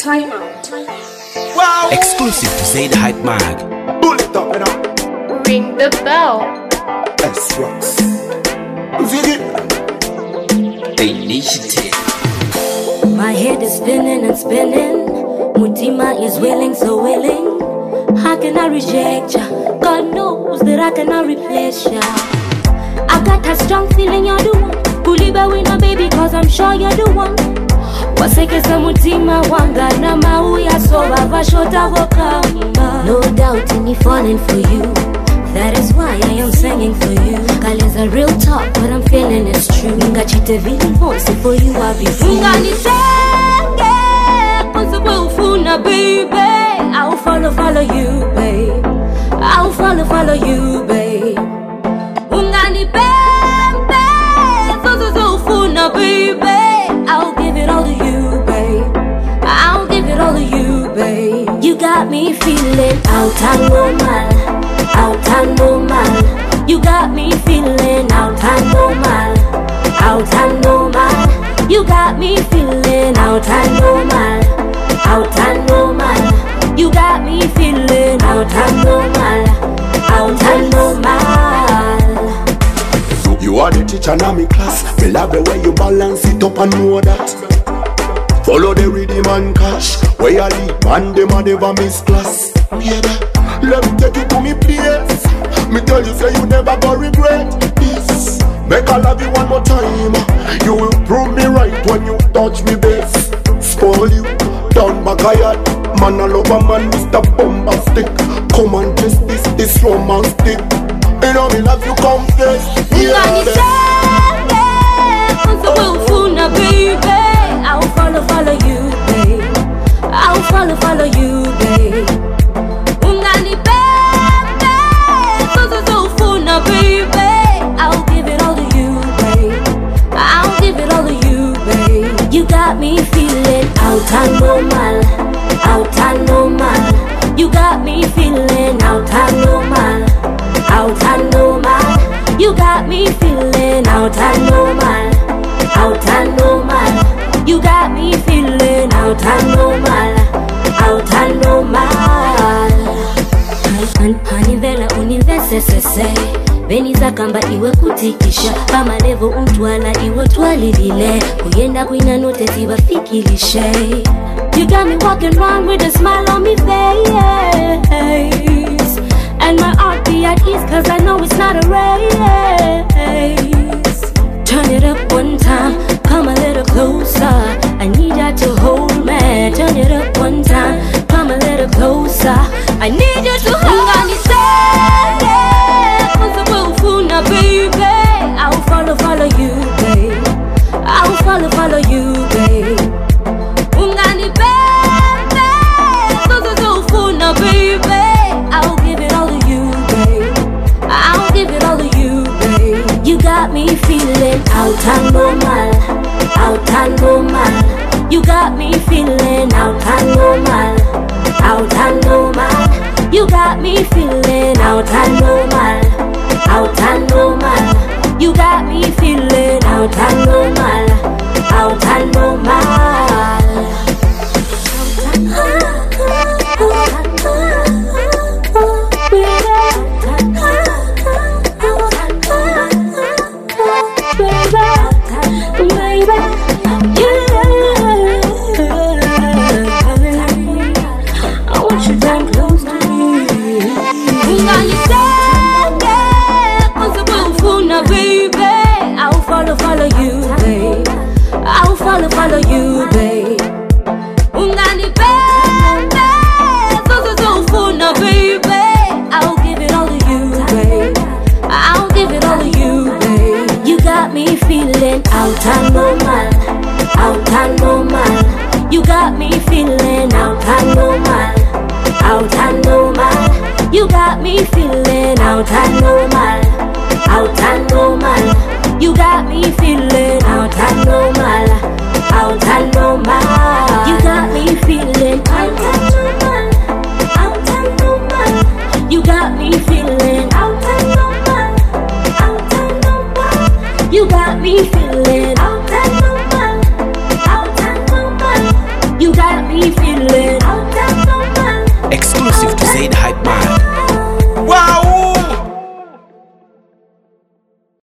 Time out. Wow. Exclusive to Say the Hype Mag. Pull it up and up. Ring the bell. S-Rocks. Ziggy. Initiative. My head is spinning and spinning. Mutima is willing, so willing. How can I reject ya? God knows that I cannot replace ya. I got that strong feeling you're the one. Kuliba with my baby, cause I'm sure you're the one. Wasekesa mutima wanga na mauya soba vashota wakamba. No doubt in me falling for you. That is why I am singing for you. Kali's a real talk, what I'm feeling is true. Ngachite vili honsi for you, I'll be free. Nganisenge, ufuna baby. I'll follow you, babe. I'll follow you, babe. Ungani bembe, ufuna baby. I'll give it all to you, babe. I'll give it all to you, babe. You got me feeling out and normal. Out and normal. You got me feeling out and normal. Out and normal. You got me feeling out and normal. Out and normal. You got me feeling out and normal. Out and normal. You are the teacher in my class. Me love the way you balance it up and know that. Follow the rhythm and cash. Where you lead, man, them a never miss class. Yeah, let me take you to me place. Me tell you, say you never go regret this. Make I love you one more time. You will prove me right when you touch me base. Spoil you, down my guy. Man, I love a man, Mr. Bombastic. Come and test this romantic. You know me love you confess. Yeah, baby. I'll follow you, babe. I'll follow you, babe. Ungani bembe, ufuna baby. I'll give it all to you, babe. I'll give it all to you, babe. You got me feeling out and normal. Out and normal. You got me feeling out and normal. Out and normal. You got me feeling out and normal. Out and normal. You got me feeling out and normal. Out and normal. Hanivela univesesese. Beniza kamba iwe kutikisha. Kama levo untwala iwe twalilile. Kuyenda kuina note tiba fikilishe. You got me walking around with a smile on me face. And my heart be at ease cause I know it's not a race. Turn it up one time, come a little closer. I need you to hold me. Turn it up one time, come a little closer. I need you to hold me. Baby, I'll follow you, babe. I'll follow you, babe. Ungani bembe, ufuna baby. I'll give it all to you, babe. I'll give it all to you, babe. You got me feeling out and normal. Out and normal. You got me feeling out and normal. Out and normal. You got me feeling out and normal. Out and normal. You got me feeling out and normal. Out and normal. I want you down close to me. Baby, I'll follow you, babe. I'll follow you, babe. Ungani bembe, ufuna baby. I'll give it all to you, babe. I'll give it all to you, babe. You got me feeling out and normal. Out and normal. You got me feeling out and normal. Out and normal. You got me feeling out and normal. Out and normal. You got me feeling out and normal. Out and normal. You got me feeling out and normal. Out and normal. You got me feeling out and normal. Out and normal. You got me feeling out and normal. Out and normal. You got me feeling. Out of